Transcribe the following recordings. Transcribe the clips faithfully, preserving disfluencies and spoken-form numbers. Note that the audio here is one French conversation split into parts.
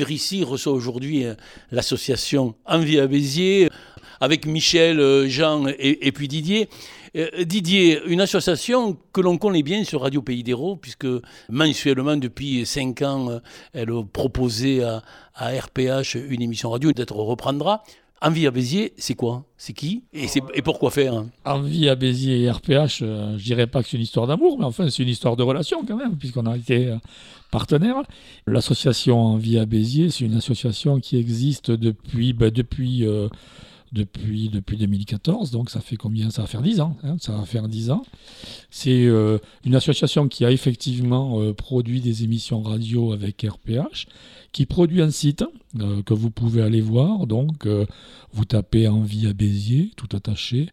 Ici reçoit aujourd'hui euh, l'association Envie à Béziers, avec Michel, euh, Jean et, et puis Didier. Euh, Didier, une association que l'on connaît bien sur Radio Pays d'Hérault, puisque mensuellement, depuis cinq ans, euh, elle proposait à, à R P H une émission radio, peut-être reprendra. Envie à Béziers, c'est quoi? C'est qui et, c'est, et pourquoi faire? Envie à Béziers et R P H, euh, je dirais pas que c'est une histoire d'amour, mais enfin c'est une histoire de relation quand même, puisqu'on a été euh, partenaires. L'association Envie à Béziers, c'est une association qui existe depuis, bah, depuis, euh, depuis, depuis deux mille quatorze, donc ça fait combien? Ça va faire dix ans. Hein, ça va faire dix ans. C'est euh, une association qui a effectivement euh, produit des émissions radio avec R P H, qui produit un site euh, que vous pouvez aller voir. Donc, euh, vous tapez Envie à Béziers, tout attaché,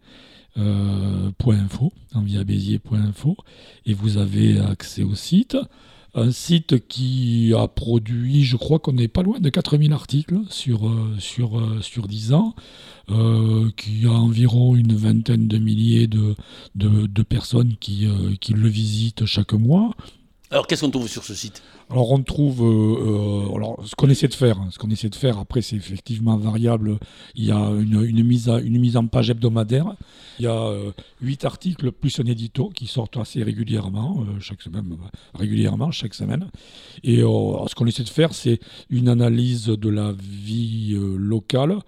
euh, .info, envie à béziers point info, et vous avez accès au site. Un site qui a produit, je crois qu'on n'est pas loin de quatre mille articles sur, euh, sur, euh, sur dix ans, euh, qui a environ une vingtaine de milliers de, de, de personnes qui, euh, qui le visitent chaque mois. Alors, qu'est-ce qu'on trouve sur ce site? Alors, on trouve euh, euh, alors, ce qu'on essaie de faire. Hein, ce qu'on essaie de faire, après, c'est effectivement variable. Il y a une, une, mise, à, une mise en page hebdomadaire. Il y a euh, huit articles plus un édito qui sortent assez régulièrement, euh, chaque semaine, régulièrement, chaque semaine. Et euh, ce qu'on essaie de faire, c'est une analyse de la vie euh, locale,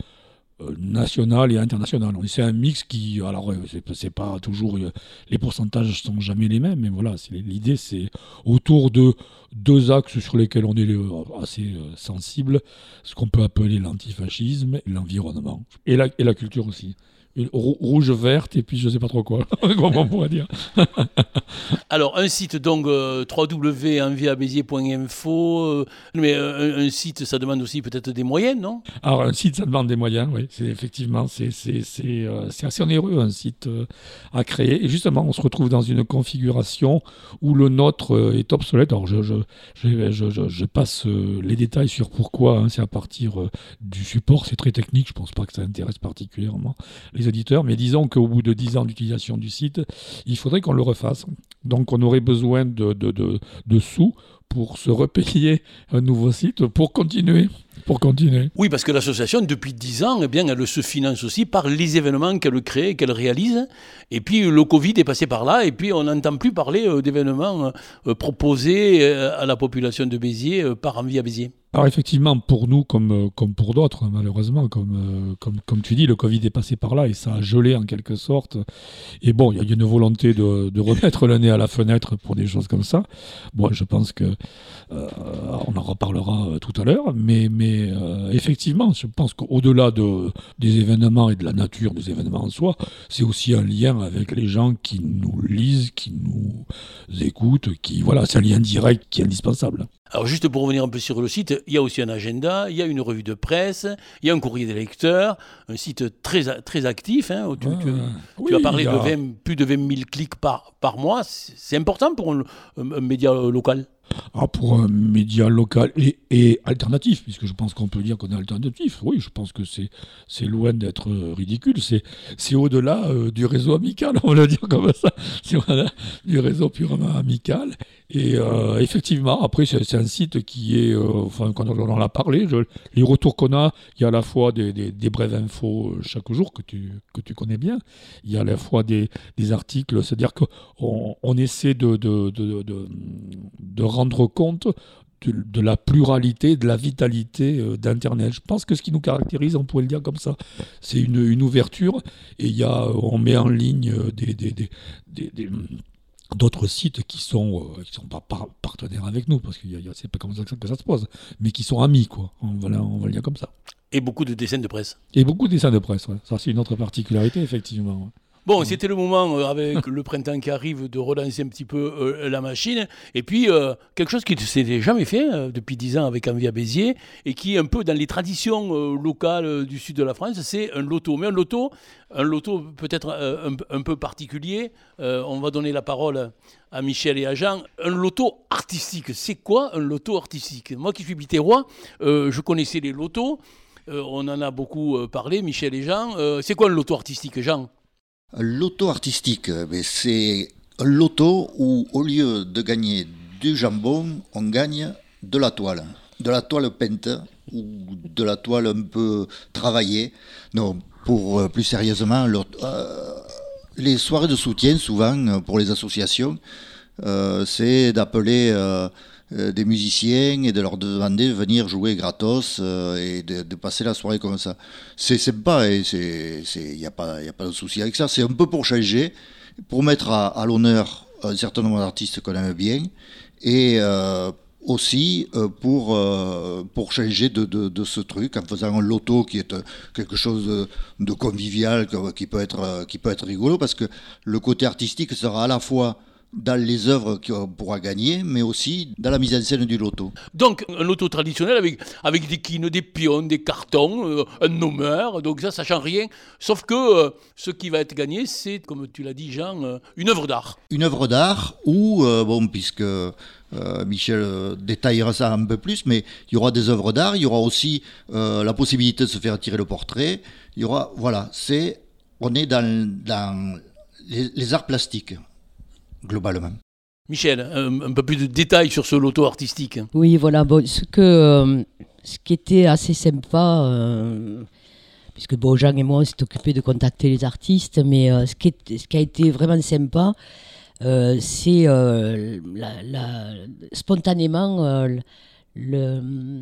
national et international. C'est un mix qui, alors c'est, c'est pas toujours, les pourcentages sont jamais les mêmes, mais voilà, c'est, l'idée c'est autour de deux axes sur lesquels on est assez sensible, ce qu'on peut appeler l'antifascisme, l'environnement et la, et la culture aussi. Rouge, verte, et puis je ne sais pas trop quoi. Comment on pourrait dire. Alors, un site, donc, euh, w w w point envie à béziers point info, euh, mais euh, un site, ça demande aussi peut-être des moyens, non? Alors, un site, ça demande des moyens, oui. C'est, effectivement, c'est, c'est, c'est, euh, c'est assez onéreux, un site euh, à créer. Et justement, on se retrouve dans une configuration où le nôtre euh, est obsolète. Alors, je, je, je, je, je, je passe euh, les détails sur pourquoi. Hein, c'est à partir euh, du support. C'est très technique. Je ne pense pas que ça intéresse particulièrement les éditeurs, mais disons qu'au bout de dix ans d'utilisation du site, il faudrait qu'on le refasse. Donc on aurait besoin de, de, de, de sous pour se repayer un nouveau site, pour continuer. Pour continuer. Oui, parce que l'association, depuis dix ans, eh bien, elle se finance aussi par les événements qu'elle crée, qu'elle réalise. Et puis le Covid est passé par là, et puis on n'entend plus parler euh, d'événements euh, proposés euh, à la population de Béziers euh, par Envie à Béziers. Alors effectivement, pour nous, comme, comme pour d'autres, malheureusement, comme, comme, comme tu dis, le Covid est passé par là et ça a gelé en quelque sorte. Et bon, il y a une volonté de, de remettre le nez à la fenêtre pour des choses comme ça. Bon, je pense que euh, on en reparlera tout à l'heure, mais, mais euh, effectivement, je pense qu'au-delà de, des événements et de la nature des événements en soi, c'est aussi un lien avec les gens qui nous lisent, qui nous écoutent, qui, voilà, c'est un lien direct qui est indispensable. Alors juste pour revenir un peu sur le site, il y a aussi un agenda, il y a une revue de presse, il y a un courrier des lecteurs, un site très, très actif. Hein, où tu, tu, euh, tu oui, as parlé a... de vingt, plus de vingt mille clics par, par mois. C'est important pour un, un média local. Ah, pour un média local et, et alternatif, puisque je pense qu'on peut dire qu'on est alternatif. Oui, je pense que c'est, c'est loin d'être ridicule. C'est, c'est au-delà euh, du réseau amical, on va le dire comme ça. C'est au-delà du réseau purement amical. Et euh, effectivement, après, c'est, c'est un site qui est, euh, enfin, quand on en a parlé, je, les retours qu'on a, il y a à la fois des, des, des brèves infos chaque jour que tu, que tu connais bien. Il y a à la fois des, des articles, c'est-à-dire qu'on on essaie de, de, de, de, de rendre compte de, de la pluralité, de la vitalité euh, d'Internet. Je pense que ce qui nous caractérise, on pourrait le dire comme ça, c'est une, une ouverture. Et il y a, on met en ligne des, des, des, des, des d'autres sites qui sont euh, qui sont pas par, partenaires avec nous, parce que y a, y a, c'est pas comme ça que ça se pose, mais qui sont amis, quoi. On va, on va le dire comme ça. Et beaucoup de dessins de presse. Et beaucoup de dessins de presse, ouais. Ça c'est une autre particularité, effectivement. Bon, c'était le moment, euh, avec le printemps qui arrive, de relancer un petit peu euh, la machine. Et puis, euh, quelque chose qui ne s'était jamais fait euh, depuis dix ans avec Envie à Béziers, et qui est un peu dans les traditions euh, locales euh, du sud de la France, c'est un loto. Mais un loto, un loto peut-être euh, un, un peu particulier. Euh, on va donner la parole à Michel et à Jean. Un loto artistique, c'est quoi un loto artistique? Moi qui suis bitérois, euh, je connaissais les lotos. Euh, on en a beaucoup euh, parlé, Michel et Jean. Euh, c'est quoi un loto artistique, Jean? Un loto artistique, c'est un loto où, au lieu de gagner du jambon, on gagne de la toile. de la toile peinte ou de la toile un peu travaillée. Non, pour euh, plus sérieusement, leur, euh, les soirées de soutien, souvent, euh, pour les associations, euh, c'est d'appeler euh, euh, des musiciens et de leur demander de venir jouer gratos euh, et de, de passer la soirée comme ça. C'est sympa et il n'y a pas, y a pas de souci avec ça. C'est un peu pour changer, pour mettre à, à l'honneur un certain nombre d'artistes qu'on aime bien et euh, aussi euh, pour, euh, pour changer de, de, de ce truc en faisant un loto qui est euh, quelque chose de, de convivial qui peut, être, euh, qui peut être rigolo parce que le côté artistique sera à la fois dans les œuvres qu'on pourra gagner, mais aussi dans la mise en scène du loto. Donc, un loto traditionnel avec, avec des quines, des pions, des cartons, euh, un nommeur, donc ça, ça ne change rien. Sauf que euh, ce qui va être gagné, c'est, comme tu l'as dit, Jean, euh, une œuvre d'art. Une œuvre d'art, ou, euh, bon, puisque euh, Michel euh, détaillera ça un peu plus, mais il y aura des œuvres d'art, il y aura aussi euh, la possibilité de se faire tirer le portrait, il y aura, voilà, c'est, on est dans, dans les, les arts plastiques. Globalement. Michel, un, un peu plus de détails sur ce loto artistique. Oui, voilà. Bon, ce, que, euh, ce qui était assez sympa, euh, puisque bon, Jean et moi, on s'est occupés de contacter les artistes, mais euh, ce, qui est, ce qui a été vraiment sympa, euh, c'est euh, la, la, spontanément euh, le,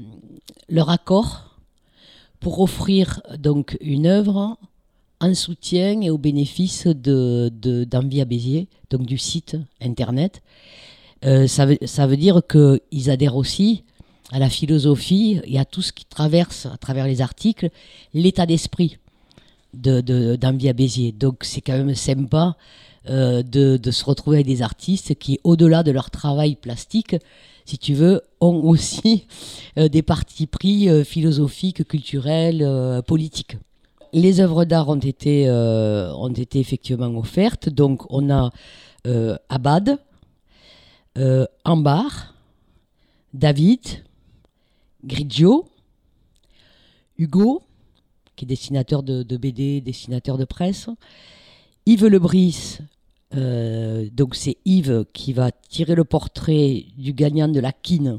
leur accord pour offrir donc une œuvre en soutien et au bénéfice de, de, d'Envie à Béziers, donc du site internet. Euh, ça, veut, ça veut dire qu'ils adhèrent aussi à la philosophie et à tout ce qui traverse, à travers les articles, l'état d'esprit de, de, d'Envie à Béziers. Donc c'est quand même sympa euh, de, de se retrouver avec des artistes qui, au-delà de leur travail plastique, si tu veux, ont aussi euh, des partis pris euh, philosophiques, culturels, euh, politiques. Les œuvres d'art ont été, euh, ont été effectivement offertes. Donc, on a euh, Abad, euh, Ambar, David, Grigio, Hugo, qui est dessinateur de, de B D, dessinateur de presse, Yves Lebris, euh, donc c'est Yves qui va tirer le portrait du gagnant de la quine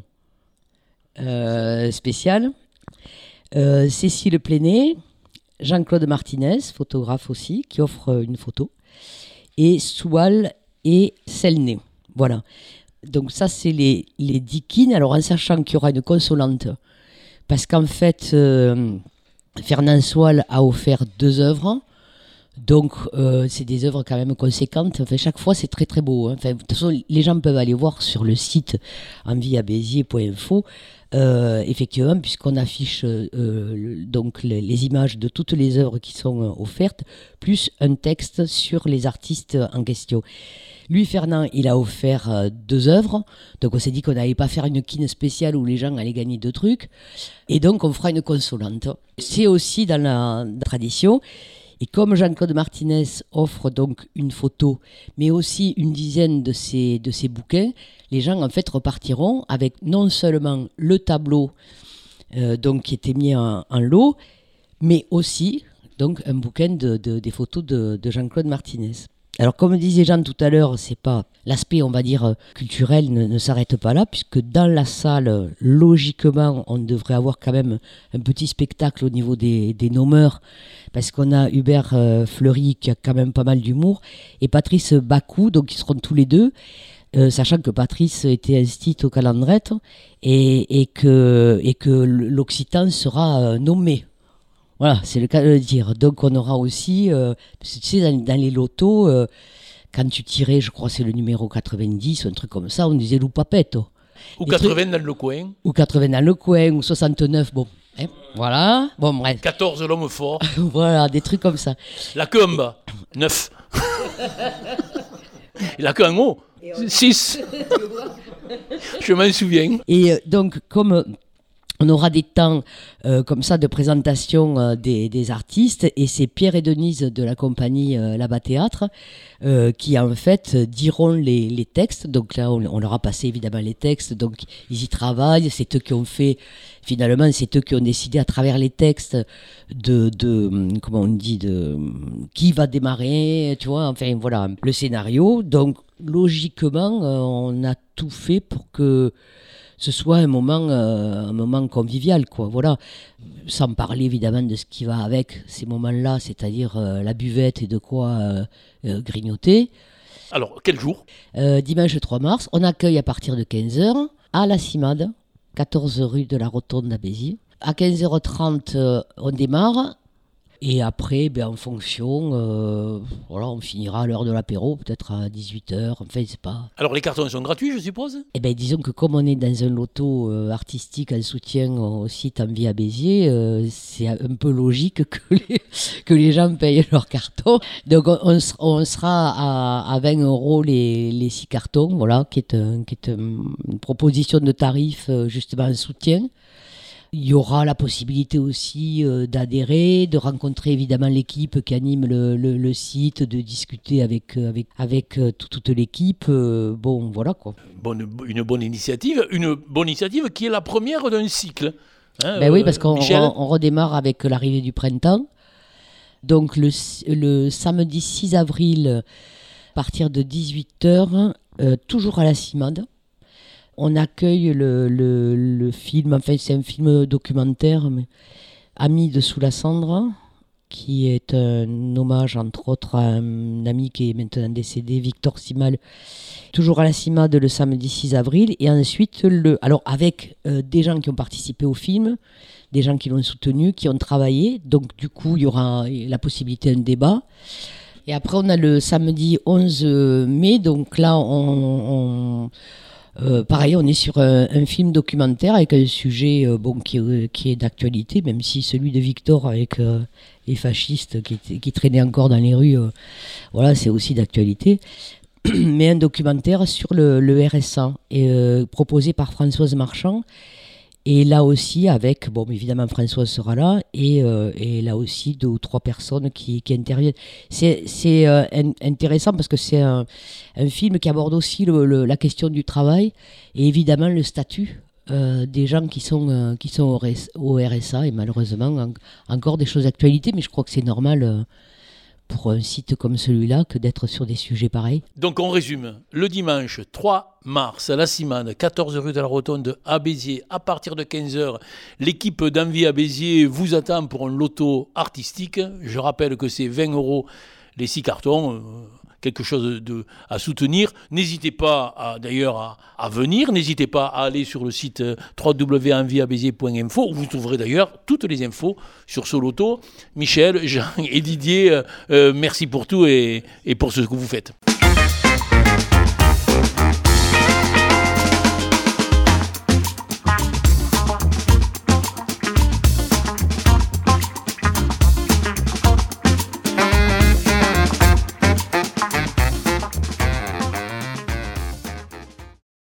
euh, spéciale, euh, Cécile Plénet, Jean-Claude Martinez, photographe aussi, qui offre une photo, et Soual et Selné. Voilà. Donc ça, c'est les, les dix quines. Alors en sachant qu'il y aura une consolante, parce qu'en fait, euh, Fernand Soual a offert deux œuvres. Donc euh, c'est des œuvres quand même conséquentes. Enfin, chaque fois, c'est très très beau. Hein. Enfin, de toute façon, les gens peuvent aller voir sur le site envie à béziers point info. Euh, effectivement, puisqu'on affiche euh, le, donc les, les images de toutes les œuvres qui sont euh, offertes, plus un texte sur les artistes en question. Lui, Fernand, il a offert euh, deux œuvres, donc on s'est dit qu'on n'allait pas faire une quine spéciale où les gens allaient gagner deux trucs, et donc on fera une consolante. C'est aussi dans la, dans la tradition. Et comme Jean-Claude Martinez offre donc une photo, mais aussi une dizaine de ses, de ses bouquins, les gens en fait repartiront avec non seulement le tableau euh, donc, qui était mis en, en lot, mais aussi donc, un bouquin de, de, des photos de, de Jean-Claude Martinez. Alors comme disait Jean tout à l'heure, c'est pas l'aspect on va dire culturel ne, ne s'arrête pas là, puisque dans la salle, logiquement, on devrait avoir quand même un petit spectacle au niveau des, des nommeurs, parce qu'on a Hubert euh, Fleury qui a quand même pas mal d'humour, et Patrice Bacou, donc ils seront tous les deux, euh, sachant que Patrice était inscrite au calendrette et, et, que, et que l'Occitan sera euh, nommé. Voilà, c'est le cas de le dire. Donc on aura aussi, euh, tu sais, dans, dans les lotos, euh, quand tu tirais, je crois que c'est le numéro quatre-vingt-dix ou un truc comme ça, on disait Loupapetto. Ou quatre-vingts trucs, dans le coin. Ou quatre-vingts dans le coin, ou soixante-neuf, bon. Hein, voilà, bon bref. quatorze l'homme fort. Voilà, des trucs comme ça. La queue en bas, neuf. Et la queue en haut, six. Je m'en souviens. Et euh, donc, comme... on aura des temps euh, comme ça de présentation euh, des, des artistes, et c'est Pierre et Denise de la compagnie euh, Là-bas Théâtre euh, qui en fait diront les, les textes. Donc là on, on leur a passé évidemment les textes, donc ils y travaillent, c'est eux qui ont fait, finalement c'est eux qui ont décidé à travers les textes de, de comment on dit, de qui va démarrer, tu vois, enfin voilà, le scénario. Donc logiquement euh, on a tout fait pour que ce soit un moment, euh, un moment convivial, quoi. Voilà. Sans parler évidemment de ce qui va avec ces moments-là, c'est-à-dire euh, la buvette et de quoi euh, euh, grignoter. Alors, quel jour ? euh, Dimanche trois mars, on accueille à partir de quinze heures à la Cimade, quatorze rue de la Rotonde à Béziers. À quinze heures trente, euh, on démarre. Et après, ben, en fonction, euh, voilà, on finira à l'heure de l'apéro, peut-être à dix-huit heures, enfin, c'est pas... Alors, les cartons sont gratuits, je suppose ? Eh bien, disons que comme on est dans un loto euh, artistique en soutien au site Envie à Béziers, euh, c'est un peu logique que les, que les gens payent leurs cartons. Donc, on, on, on sera à, à vingt euros les, les six cartons, voilà, qui est, un, qui est un, une proposition de tarif euh, justement en soutien. Il y aura la possibilité aussi euh, d'adhérer, de rencontrer évidemment l'équipe qui anime le, le, le site, de discuter avec, euh, avec, avec euh, toute, toute l'équipe. Euh, bon, voilà quoi. Bonne, une bonne initiative, une bonne initiative qui est la première d'un cycle. Hein, ben euh, oui, parce qu'on Michel re, on redémarre avec l'arrivée du printemps. Donc le, le samedi six avril, à partir de dix-huit heures, euh, toujours à la Cimade. On accueille le, le, le film, enfin c'est un film documentaire, mais Amis de Sous la Cendre, qui est un hommage entre autres à un ami qui est maintenant décédé, Victor Simal, toujours à la Cimade le samedi six avril. Et ensuite, le, alors avec euh, des gens qui ont participé au film, des gens qui l'ont soutenu, qui ont travaillé, donc du coup il y aura la possibilité d'un débat. Et après on a le samedi onze mai, donc là on... on Euh, pareil, on est sur un, un film documentaire avec un sujet euh, bon, qui, euh, qui est d'actualité, même si celui de Victor avec euh, les fascistes qui, qui traînaient encore dans les rues, euh, voilà, c'est aussi d'actualité. Mais un documentaire sur le, le R S A, et, euh, proposé par Françoise Marchand. Et là aussi, avec, bon, évidemment, Françoise sera là, et, euh, et là aussi, deux ou trois personnes qui, qui interviennent. C'est, c'est euh, in, intéressant parce que c'est un, un film qui aborde aussi le, le, la question du travail et évidemment le statut euh, des gens qui sont, euh, qui sont au, au R S A, et malheureusement, en, encore des choses d'actualité, mais je crois que c'est normal. Euh, pour un site comme celui-là que d'être sur des sujets pareils. Donc on résume, le dimanche trois mars à la Cimade, quatorze rue de la Rotonde à Béziers, à partir de quinze heures, l'équipe d'Envie à Béziers vous attend pour un loto artistique. Je rappelle que c'est vingt euros les six cartons, euh, quelque chose de, à soutenir. N'hésitez pas à, d'ailleurs à, à venir, n'hésitez pas à aller sur le site w w w point envie a béziers point info où vous trouverez d'ailleurs toutes les infos sur ce loto. Michel, Jean et Didier, euh, merci pour tout et, et pour ce que vous faites.